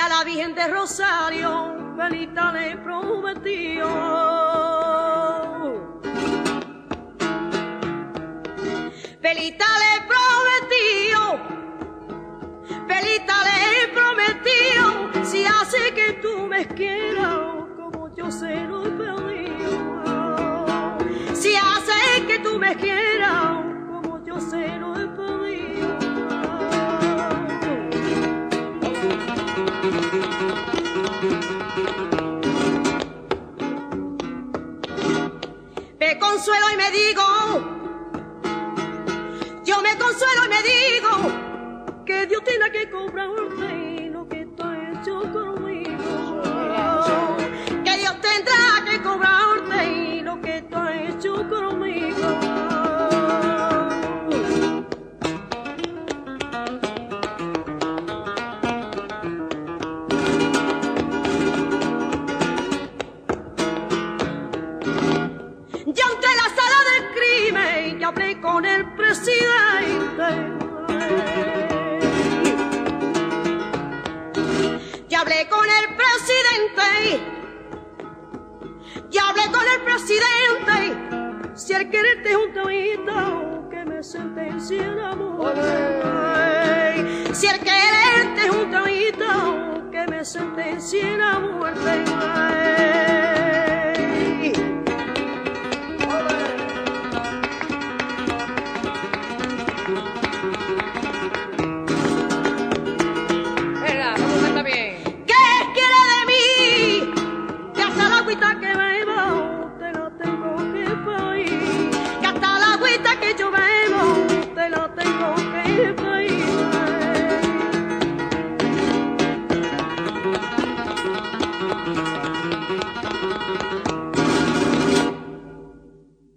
a la Virgen de Rosario, Felita le prometió. Felita le prometió, Felita le prometió, si hace que tú me quieras, como yo se lo he pedido. Si hace que tú me quieras, como yo se lo he pedido. Me consuelo y me digo, yo me consuelo y me digo, que Dios tiene que cobrarte lo que tú has hecho conmigo. Que Dios tendrá que cobrarte lo que tú has hecho conmigo. Ya entré en la sala del crimen y hablé con el presidente. Ya hablé con el presidente. Ya hablé con el presidente. Si él quererte junto a mí, que me sentencien a muerte. Si él quererte junto a mí, que me sentencien a muerte.